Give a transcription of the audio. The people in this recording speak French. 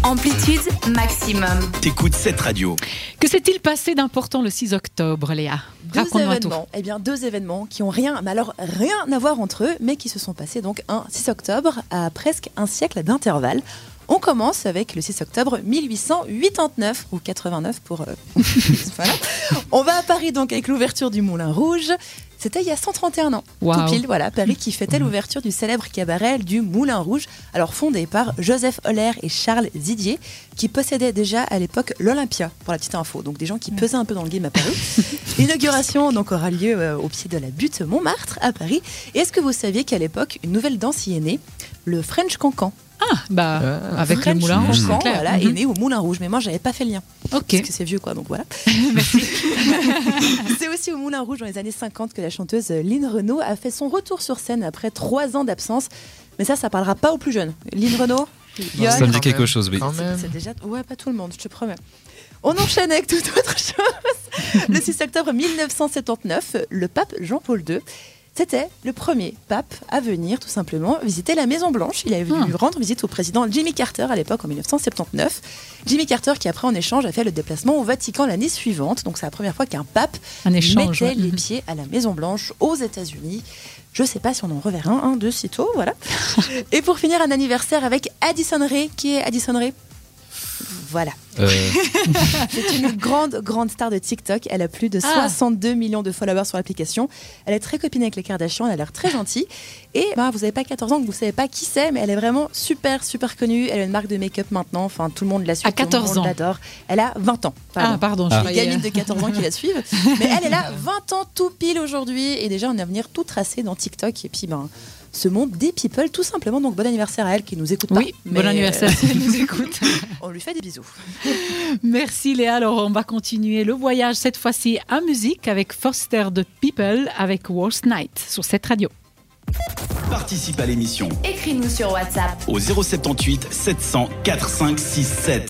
Amplitude maximum. T'écoutes cette radio. Que s'est-il passé d'important le 6 octobre, Léa ? Raconte-moi tout. Deux événements qui ont rien à voir entre eux, mais qui se sont passés donc un 6 octobre à presque un siècle d'intervalle. On commence avec le 6 octobre 1889, ou 89 pour... voilà. On va à Paris donc avec l'ouverture du Moulin Rouge. C'était il y a 131 ans. Wow. Tout pile, voilà, Paris qui fêtait l'ouverture du célèbre cabaret du Moulin Rouge, alors fondé par Joseph Euler et Charles Zidier, qui possédaient déjà à l'époque l'Olympia, pour la petite info. Donc des gens qui pesaient un peu dans le game à Paris. L'inauguration donc aura lieu au pied de la butte Montmartre à Paris. Et est-ce que vous saviez qu'à l'époque, une nouvelle danse y est née, le French Cancan? Avec French le Moulin Rouge, Cancan, c'est clair. voilà, est né au Moulin Rouge. Mais moi, j'avais pas fait le lien. Ok. Parce que c'est vieux, quoi, donc voilà. C'est aussi au Moulin Rouge, dans les années 50, que la chanteuse Lynn Renaud a fait son retour sur scène après 3 ans d'absence. Mais ça parlera pas aux plus jeunes. Lynn Renaud, Ça me dit quelque chose, oui. c'est déjà... Ouais, pas tout le monde, je te promets. On enchaîne avec toute autre chose. Le 6 octobre 1979, le pape Jean-Paul II, c'était le premier pape à venir tout simplement visiter la Maison Blanche. Il est venu rendre visite au président Jimmy Carter à l'époque en 1979. Jimmy Carter qui après en échange a fait le déplacement au Vatican l'année suivante. Donc c'est la première fois qu'un pape mettait les pieds à la Maison Blanche aux États-Unis. Je ne sais pas si on en reverra un de sitôt, voilà. Et pour finir, un anniversaire avec Addison Rae. Qui est Addison Rae ? Voilà. C'est une grande star de TikTok. Elle a plus de 62 millions de followers sur l'application. Elle est très copine avec les Kardashian. Elle a l'air très gentille. Et vous n'avez pas 14 ans, que vous ne savez pas qui c'est, mais elle est vraiment super connue. Elle a une marque de make-up maintenant. Enfin, tout le monde la suit. À 14 tout le monde l'adore. Elle a 20 ans. Pardon. Les gamines de 14 ans qui la suivent. Mais elle est là 20 ans tout pile aujourd'hui. Et déjà, on a un avenir tout tracé dans TikTok. Et puis, ce monde des people, tout simplement. Donc, bon anniversaire à elle qui nous écoute pas. Oui, bon anniversaire si elle nous écoute. On lui fait des bisous. Merci Léa. Alors, on va continuer le voyage, cette fois-ci en musique, avec Foster the People, avec Worst Night, sur cette radio. Participe à l'émission Écris-nous sur WhatsApp. au 078 700 4567.